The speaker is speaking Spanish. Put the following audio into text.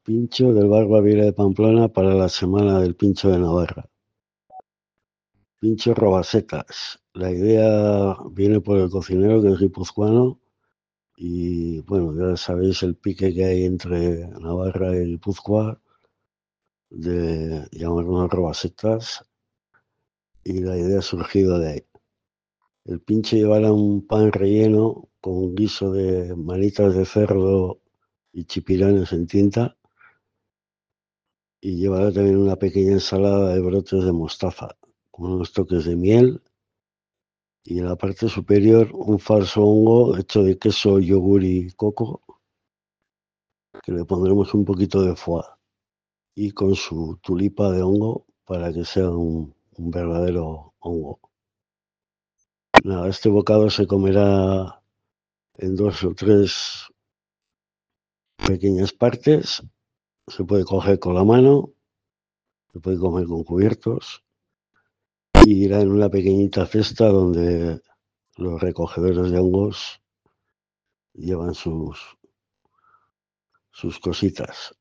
Pincho del Bar Baviera de Pamplona para la Semana del Pincho de Navarra. Pincho robasetas. La idea viene por el cocinero, que es guipuzcoano, y bueno, ya sabéis el pique que hay entre Navarra y Guipúzcoa de llamarnos robasetas, y la idea ha surgido de ahí. El pincho llevará un pan relleno con un guiso de manitas de cerdo y chipiranes en tinta, y llevará también una pequeña ensalada de brotes de mostaza, con unos toques de miel, y en la parte superior un falso hongo hecho de queso, yogur y coco, que le pondremos un poquito de foie, y con su tulipa de hongo para que sea un verdadero hongo. Nada, este bocado se comerá en 2 o 3 pequeñas partes. Se puede coger con la mano, se puede comer con cubiertos, y irá en una pequeñita cesta donde los recogedores de hongos llevan sus cositas.